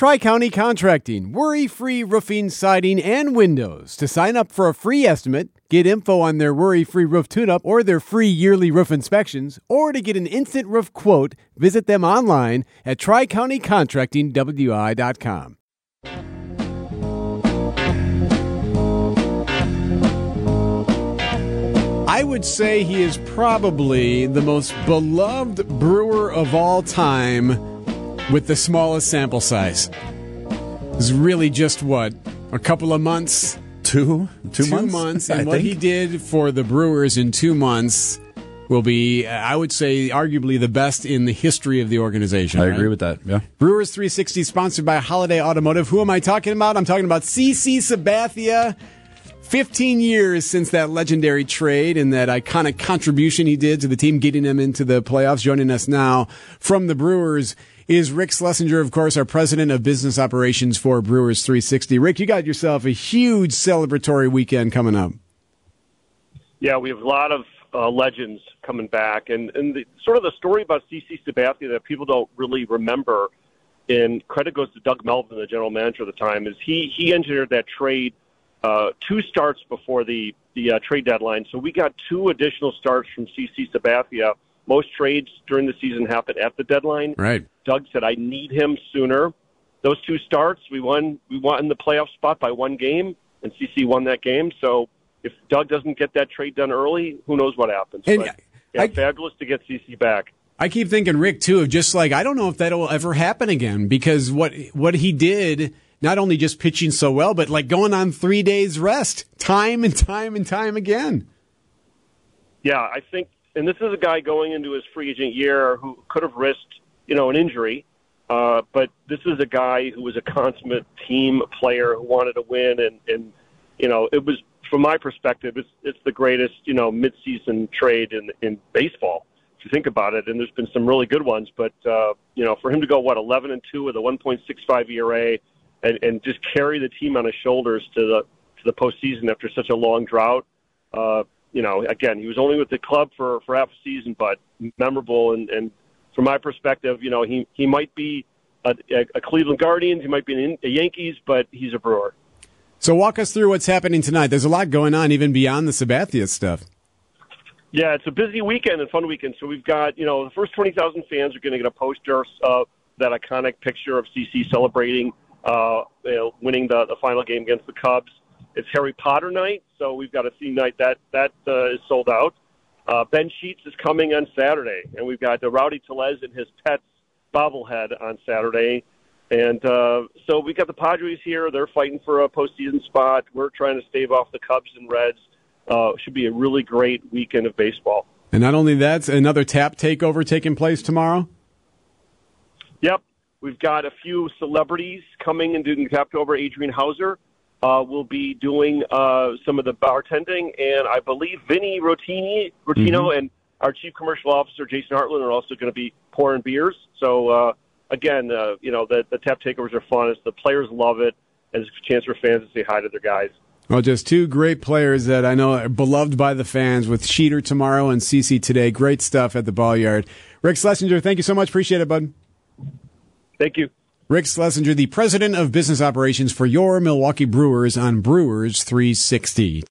Tri-County Contracting, worry-free roofing, siding, and windows. To sign up for a free estimate, get info on their worry-free roof tune-up or their free yearly roof inspections, or to get an instant roof quote, visit them online at tricountycontractingwi.com. I would say he is probably the most beloved Brewer of all time with the smallest sample size. It's really just, what, a couple of months? Two months. And what he did for the Brewers in 2 months will be, I would say, arguably the best in the history of the organization. I agree with that, yeah. Brewers 360, sponsored by Holiday Automotive. Who am I talking about? I'm talking about CC Sabathia. 15 years since that legendary trade and that iconic contribution he did to the team, getting them into the playoffs. Joining us now from the Brewers is Rick Schlesinger, of course, our president of business operations for Brewers 360. Rick, you got yourself a huge celebratory weekend coming up. Yeah, we have a lot of legends coming back. And sort of the story about CC Sabathia that people don't really remember, and credit goes to Doug Melvin, the general manager at the time, is he engineered that trade 2 starts before the trade deadline. So we got 2 additional starts from CC Sabathia. Most trades during the season happen at the deadline. Right. Doug said, I need him sooner. Those 2 starts, we won in the playoff spot by 1 game, and CC won that game. So if Doug doesn't get that trade done early, who knows what happens. And but, yeah, fabulous to get CC back. I keep thinking, Rick, too, of just like, I don't know if that will ever happen again, because what he did, not only just pitching so well, but like going on 3 days rest, time and time and time again. Yeah, I think, and this is a guy going into his free agent year who could have risked, an injury, but this is a guy who was a consummate team player who wanted to win, and it was, from my perspective, it's the greatest, midseason trade in baseball, if you think about it, and there's been some really good ones, but, for him to go, 11-2 with a 1.65 ERA, and just carry the team on his shoulders to the postseason after such a long drought. Again, he was only with the club for half a season, but memorable. And from my perspective, he might be a Cleveland Guardians, he might be a Yankees, but he's a Brewer. So walk us through what's happening tonight. There's a lot going on, even beyond the Sabathia stuff. Yeah, it's a busy weekend and fun weekend. So we've got, the first 20,000 fans are going to get a poster of that iconic picture of CC celebrating winning the final game against the Cubs. It's Harry Potter night, so we've got a theme night that is sold out. Ben Sheets is coming on Saturday, and we've got Rowdy Tellez and his pets bobblehead on Saturday. And so we got the Padres here. They're fighting for a postseason spot. We're trying to stave off the Cubs and Reds. Should be a really great weekend of baseball. And not only that, another tap takeover taking place tomorrow? Yep. We've got a few celebrities coming and doing tapped over. Adrian Hauser will be doing some of the bartending, and I believe Vinny Rotino and our chief commercial officer, Jason Hartland, are also going to be pouring beers. So, again, the tap takeovers are fun. The players love it, and it's a chance for fans to say hi to their guys. Well, just 2 great players that I know are beloved by the fans, with Sheeter tomorrow and CC today. Great stuff at the Ball Yard. Rick Schlesinger, thank you so much. Appreciate it, bud. Thank you. Rick Schlesinger, the president of business operations for your Milwaukee Brewers on Brewers 360.